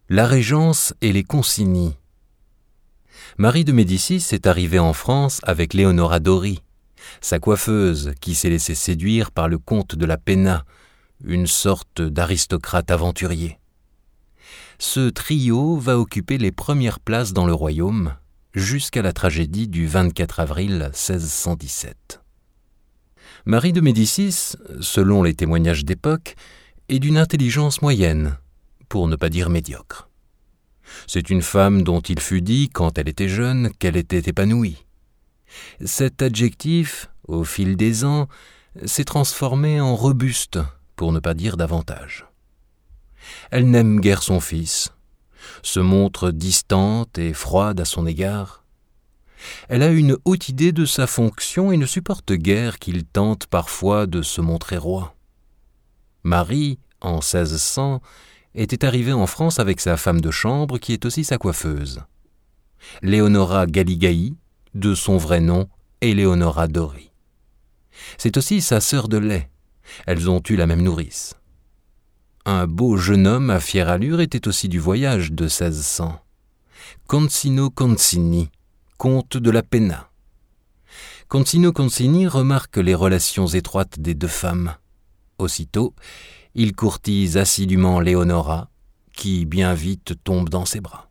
La Régence et les Concini. Marie de Médicis est arrivée en France avec Leonora Dori, sa coiffeuse qui s'est laissée séduire par le comte de la Penna, une sorte d'aristocrate aventurier. Ce trio va occuper les premières places dans le royaume jusqu'à la tragédie du 24 avril 1617. Marie de Médicis, selon les témoignages d'époque, est d'une intelligence moyenne, pour ne pas dire médiocre. C'est une femme dont il fut dit, quand elle était jeune, qu'elle était épanouie. Cet adjectif, au fil des ans, s'est transformé en robuste, pour ne pas dire davantage. Elle n'aime guère son fils, se montre distante et froide à son égard. Elle a une haute idée de sa fonction et ne supporte guère qu'il tente parfois de se montrer roi. Marie, en 1600, était arrivée en France avec sa femme de chambre qui est aussi sa coiffeuse. Leonora Galigai, de son vrai nom, Eleonora Dori. C'est aussi sa sœur de lait. Elles ont eu la même nourrice. Un beau jeune homme à fière allure était aussi du voyage de 1600. Concino Concini, comte de la Penna. Concino Concini remarque les relations étroites des deux femmes. Aussitôt, il courtise assidûment Leonora, qui bien vite tombe dans ses bras.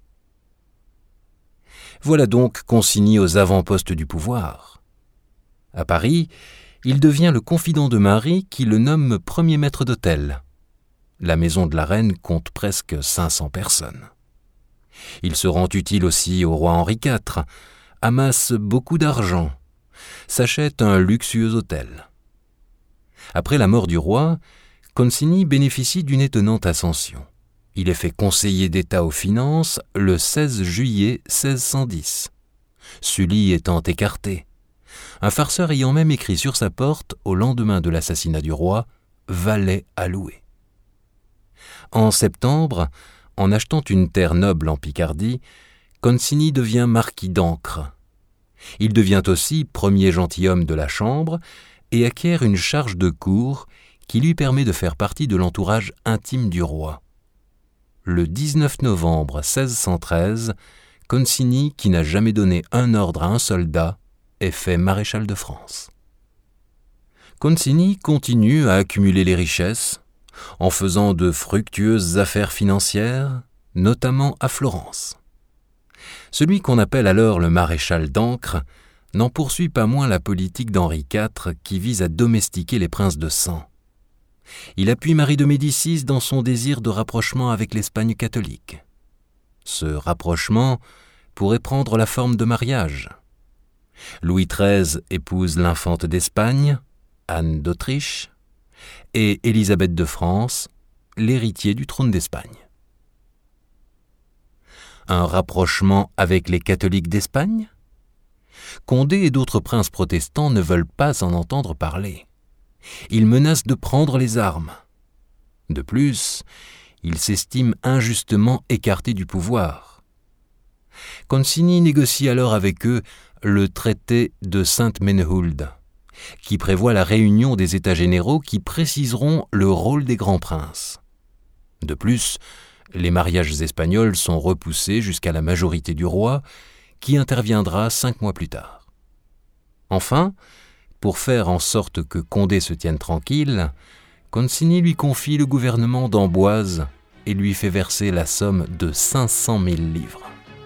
Voilà donc Concini aux avant-postes du pouvoir. À Paris, il devient le confident de Marie qui le nomme premier maître d'hôtel. La maison de la reine compte presque 500 personnes. Il se rend utile aussi au roi Henri IV, amasse beaucoup d'argent, s'achète un luxueux hôtel. Après la mort du roi, Concini bénéficie d'une étonnante ascension. Il est fait conseiller d'État aux finances le 16 juillet 1610, Sully étant écarté, un farceur ayant même écrit sur sa porte, au lendemain de l'assassinat du roi, « Valet à louer ». En septembre, en achetant une terre noble en Picardie, Concini devient marquis d'Ancre. Il devient aussi premier gentilhomme de la Chambre et acquiert une charge de cour qui lui permet de faire partie de l'entourage intime du roi. Le 19 novembre 1613, Concini, qui n'a jamais donné un ordre à un soldat, est fait maréchal de France. Concini continue à accumuler les richesses en faisant de fructueuses affaires financières, notamment à Florence. Celui qu'on appelle alors le maréchal d'Ancre n'en poursuit pas moins la politique d'Henri IV qui vise à domestiquer les princes de sang. Il appuie Marie de Médicis dans son désir de rapprochement avec l'Espagne catholique. Ce rapprochement pourrait prendre la forme de mariage. Louis XIII épouse l'infante d'Espagne, Anne d'Autriche, et Élisabeth de France, l'héritier du trône d'Espagne. Un rapprochement avec les catholiques d'Espagne ? Condé et d'autres princes protestants ne veulent pas en entendre parler. Ils menacent de prendre les armes. De plus, ils s'estiment injustement écartés du pouvoir. Concini négocie alors avec eux le traité de Sainte-Ménehould, qui prévoit la réunion des États généraux qui préciseront le rôle des grands princes. De plus, les mariages espagnols sont repoussés jusqu'à la majorité du roi, qui interviendra 5 mois plus tard. Enfin, pour faire en sorte que Condé se tienne tranquille, Concini lui confie le gouvernement d'Amboise et lui fait verser la somme de 500 000 livres.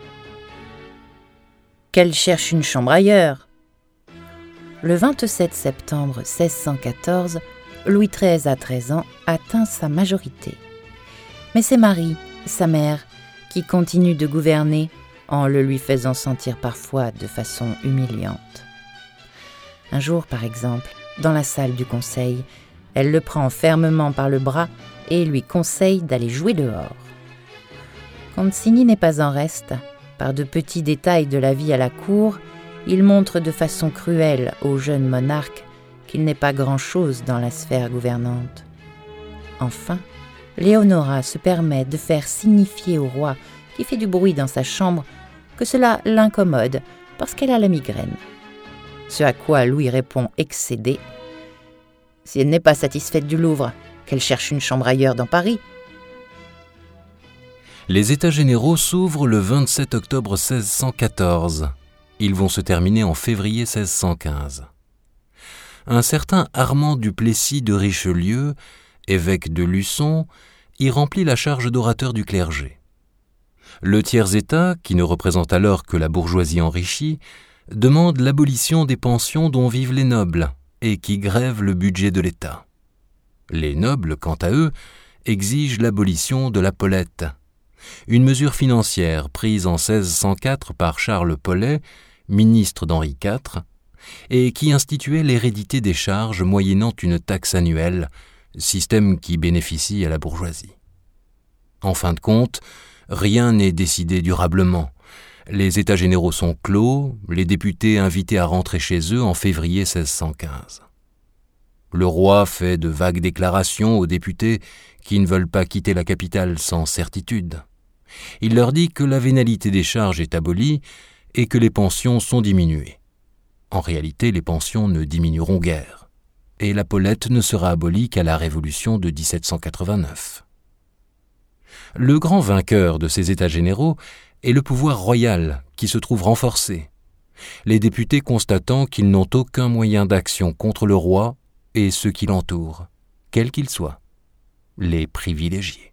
Qu'elle cherche une chambre ailleurs. Le 27 septembre 1614, Louis XIII, à 13 ans, atteint sa majorité. Mais c'est Marie, sa mère, qui continue de gouverner en le lui faisant sentir parfois de façon humiliante. Un jour, par exemple, dans la salle du conseil, elle le prend fermement par le bras et lui conseille d'aller jouer dehors. Concini n'est pas en reste. Par de petits détails de la vie à la cour, il montre de façon cruelle au jeune monarque qu'il n'est pas grand-chose dans la sphère gouvernante. Enfin, Leonora se permet de faire signifier au roi, qui fait du bruit dans sa chambre, que cela l'incommode parce qu'elle a la migraine. Ce à quoi Louis répond excédé : « Si elle n'est pas satisfaite du Louvre, qu'elle cherche une chambre ailleurs dans Paris. » Les États généraux s'ouvrent le 27 octobre 1614. Ils vont se terminer en février 1615. Un certain Armand du Plessis de Richelieu, évêque de Luçon, y remplit la charge d'orateur du clergé. Le tiers-État, qui ne représente alors que la bourgeoisie enrichie, demande l'abolition des pensions dont vivent les nobles et qui grèvent le budget de l'État. Les nobles, quant à eux, exigent l'abolition de la Pollette, une mesure financière prise en 1604 par Charles Paulet, ministre d'Henri IV, et qui instituait l'hérédité des charges moyennant une taxe annuelle, système qui bénéficie à la bourgeoisie. En fin de compte, rien n'est décidé durablement. Les États généraux sont clos, les députés invités à rentrer chez eux en février 1615. Le roi fait de vagues déclarations aux députés qui ne veulent pas quitter la capitale sans certitude. Il leur dit que la vénalité des charges est abolie et que les pensions sont diminuées. En réalité, les pensions ne diminueront guère, et la Pollette ne sera abolie qu'à la Révolution de 1789. Le grand vainqueur de ces États généraux est le pouvoir royal, qui se trouve renforcé, les députés constatant qu'ils n'ont aucun moyen d'action contre le roi et ceux qui l'entourent, quels qu'ils soient, les privilégiés.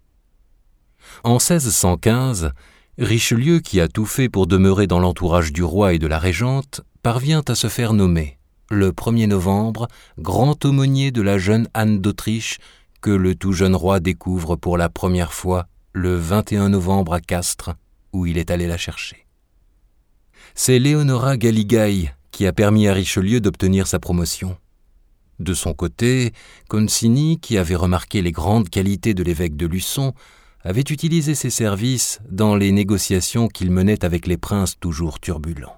En 1615, Richelieu, qui a tout fait pour demeurer dans l'entourage du roi et de la régente, parvient à se faire nommer, le 1er novembre, grand aumônier de la jeune Anne d'Autriche que le tout jeune roi découvre pour la première fois le 21 novembre à Castres, où il est allé la chercher. C'est Leonora Galigai qui a permis à Richelieu d'obtenir sa promotion. De son côté, Concini, qui avait remarqué les grandes qualités de l'évêque de Luçon, avait utilisé ses services dans les négociations qu'il menait avec les princes toujours turbulents.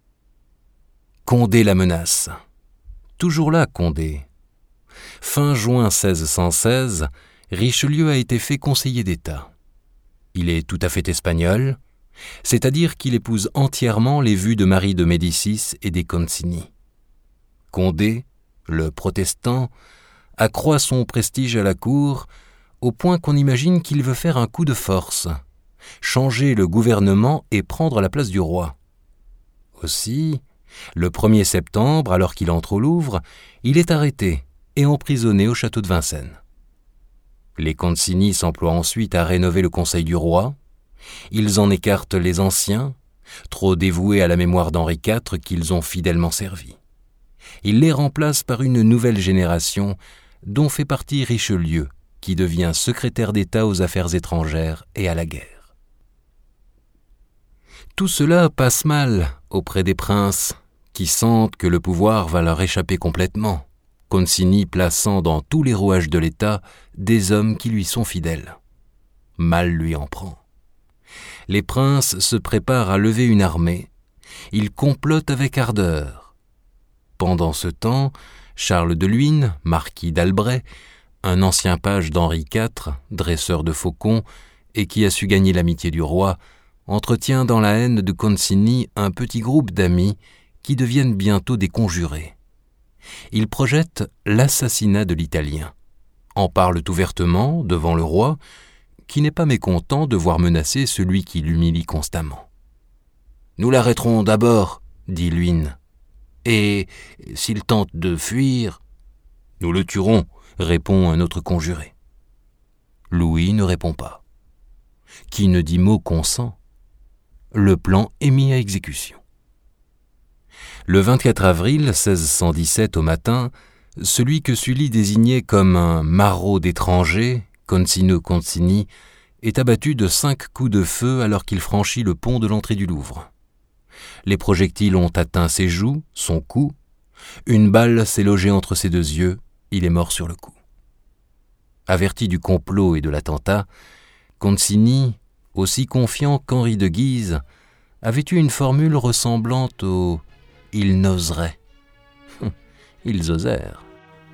Condé la menace. Toujours là, Condé. Fin juin 1616, Richelieu a été fait conseiller d'État. Il est tout à fait espagnol, c'est-à-dire qu'il épouse entièrement les vues de Marie de Médicis et des Concini. Condé, le protestant, accroît son prestige à la cour au point qu'on imagine qu'il veut faire un coup de force, changer le gouvernement et prendre la place du roi. Aussi, le 1er septembre, alors qu'il entre au Louvre, il est arrêté et emprisonné au château de Vincennes. Les Concini s'emploient ensuite à rénover le conseil du roi. Ils en écartent les anciens, trop dévoués à la mémoire d'Henri IV qu'ils ont fidèlement servi. Ils les remplacent par une nouvelle génération dont fait partie Richelieu, qui devient secrétaire d'État aux affaires étrangères et à la guerre. Tout cela passe mal auprès des princes, qui sentent que le pouvoir va leur échapper complètement, Concini plaçant dans tous les rouages de l'État des hommes qui lui sont fidèles. Mal lui en prend. Les princes se préparent à lever une armée. Ils complotent avec ardeur. Pendant ce temps, Charles de Luynes, marquis d'Albret, un ancien page d'Henri IV, dresseur de faucons, et qui a su gagner l'amitié du roi, entretient dans la haine de Concini un petit groupe d'amis qui deviennent bientôt des conjurés. Ils projettent l'assassinat de l'Italien, en parlent ouvertement devant le roi, qui n'est pas mécontent de voir menacer celui qui l'humilie constamment. « Nous l'arrêterons d'abord, dit Luynes, et s'il tente de fuir, nous le tuerons, répond un autre conjuré. Louis ne répond pas. Qui ne dit mot consent. Le plan est mis à exécution. Le 24 avril 1617 au matin, celui que Sully désignait comme un maraud d'étranger, Concino Concini, est abattu de 5 coups de feu alors qu'il franchit le pont de l'entrée du Louvre. Les projectiles ont atteint ses joues, son cou. Une balle s'est logée entre ses 2 yeux. Il est mort sur le coup. Averti du complot et de l'attentat, Concini, aussi confiant qu'Henri de Guise, avait eu une formule ressemblant au « ils n'oseraient ». Ils osèrent.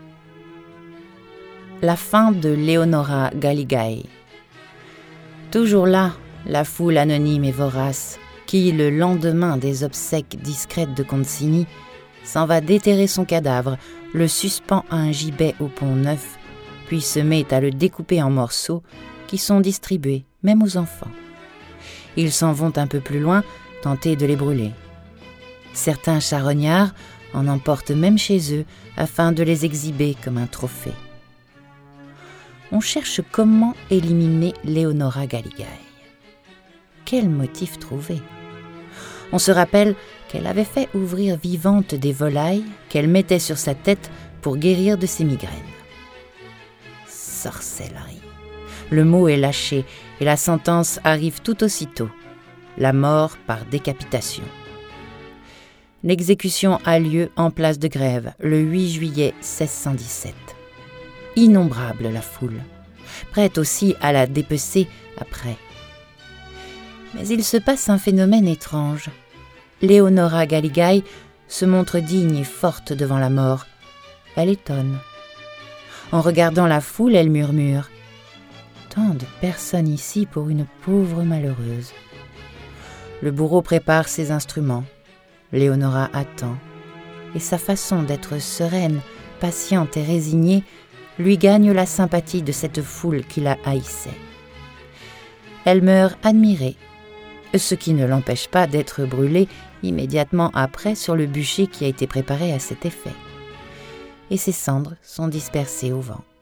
La fin de Leonora Galigai. Toujours là, la foule anonyme et vorace, qui, le lendemain des obsèques discrètes de Concini, s'en va déterrer son cadavre, le suspend à un gibet au Pont-Neuf, puis se met à le découper en morceaux qui sont distribués même aux enfants. Ils s'en vont un peu plus loin, tenter de les brûler. Certains charognards en emportent même chez eux afin de les exhiber comme un trophée. On cherche comment éliminer Leonora Galigai. Quel motif trouver ? On se rappelle qu'elle avait fait ouvrir vivantes des volailles qu'elle mettait sur sa tête pour guérir de ses migraines. Sorcellerie. Le mot est lâché et la sentence arrive tout aussitôt. La mort par décapitation. L'exécution a lieu en place de Grève le 8 juillet 1617. Innombrable la foule, prête aussi à la dépecer après. Mais il se passe un phénomène étrange. Leonora Galigai se montre digne et forte devant la mort. Elle étonne. En regardant la foule, elle murmure « Tant de personnes ici pour une pauvre malheureuse ». Le bourreau prépare ses instruments. Leonora attend. Et sa façon d'être sereine, patiente et résignée lui gagne la sympathie de cette foule qui la haïssait. Elle meurt admirée, ce qui ne l'empêche pas d'être brûlée immédiatement après sur le bûcher qui a été préparé à cet effet. Et ses cendres sont dispersées au vent.